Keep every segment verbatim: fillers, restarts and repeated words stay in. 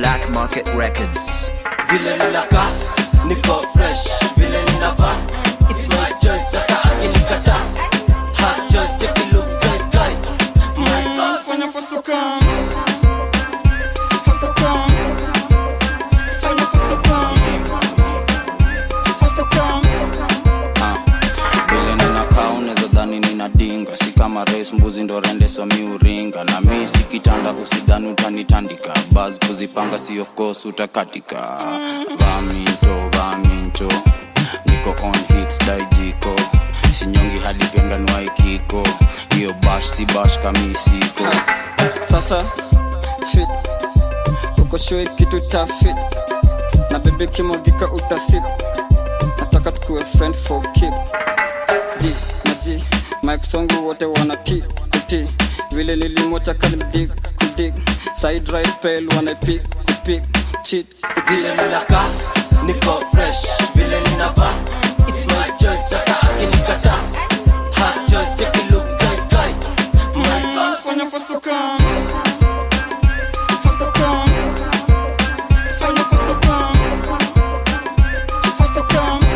Black Market Records. Vile nilaka, niko fresh. Vile ninava, it's my choice. Saka akinikata, hot choice. Check it, look good, guy. My God, fanya faster come. Faster come. Fanya faster come. Faster come. Ah, vile ninaka unaweza dhani ninadinga. Si kama race mbuzi ndo rende so mi uringa. Na mi si kitanda usidhani utanitandika. Buzz kuzipanga si of course utakatika. Vaminto, vaminto, niko on hits daijiko. Sinyongi hadi penga nwai kiko. Iyo bash si bash kamisiko. Sasa fit uko show kitu ta fit. Na bebe kimogika utasip. Nataka tukue friend for keep. G na G Mike songu wote wana T kuti. Vile nilimocha kali dig kudig. Side right fail wana pick kupick cheat. Vile nilaka, niko fresh. Vile ninava, it's my choice. Saka akinikata, hot choice. Check it, look good, guy. My God, fanya faster come. Faster come. Fanya faster come. Faster come.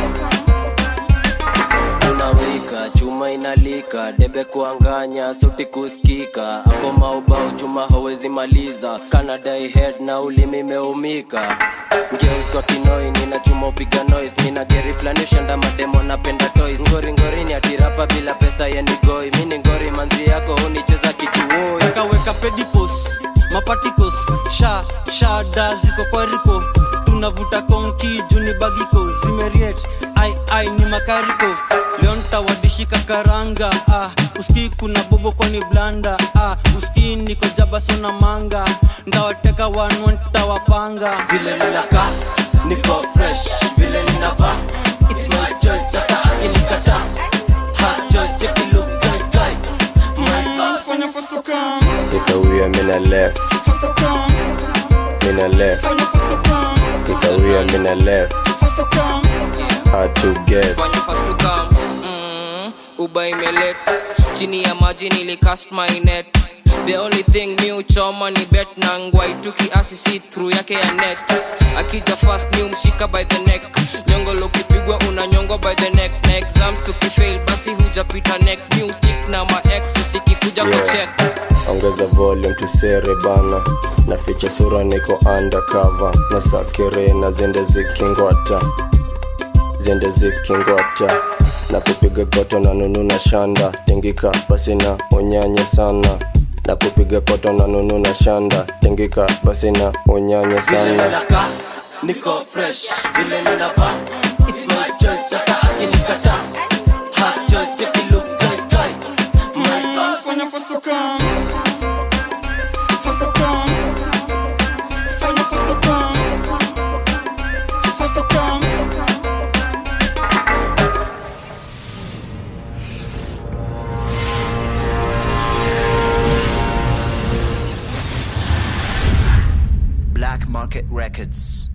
Unawika, chuma inalika. Debe kuanganya, sauti kusikika. Ako maubao, chuma hawezi maliza. Kanadai head na ulimi meumika. Ngeuswa kinoi, nina chuma upiga noise. Nina geri flani ushanda mademo napenda toys. Ngori ngori ni atirapa bila pesa yeni goi. Mini ngori manzi yako unicheza kikiwoi. Weka weka pedipos, mapatikos. Sha, shada ziko kwa riko. Tunavuta konki, juni bagiko. Zimeriet, ai ai ni makariko. Leonta wadishika karanga. Ah, uski kuna bobo kwa ni blanda. Ah, uski niko jaba sona manga. Ndawateka one one tawapanga. Vile nilaka, niko fresh. Vile ninava, it's my choice. Saka akinikata, hot choice. Check it, look good, guy. My God, fanya faster come. Nikawia mina left, Faster come. mina left. Fanya faster come. Nikawia mina left, Faster come. hard to get. Fanya fast to come. Mm, Uba imelet. Chini ya maji nilicast my net. The only thing mi uchoma ni bet na ngwai tuki asi see through yake ya net. Akija fast mi umshika by the neck. Nyongo lokipigwa unanyongwa by the neck. Na exams ukifail basi hujapita neck. Mi utik na ma exes ikikuja Yeah. kucheck. Ongeza volume tusere bana. Na ficha sura niko undercover. Na sakere na zende zikingwata. Zende zikingwata. Na kupiga koto na nunu na shanda. Tingika basi na unyanye sana. Na kupiga koto na nunu na shanda. Tingika basi na unyanye Vile sana. nilaka, niko fresh. Vile ninava, it's my choice. Saka akinikata, hot choice. Check it, look good, guy. My God, fanya faster come. Faster come. Fanya faster come. Faster come. Black Market Records.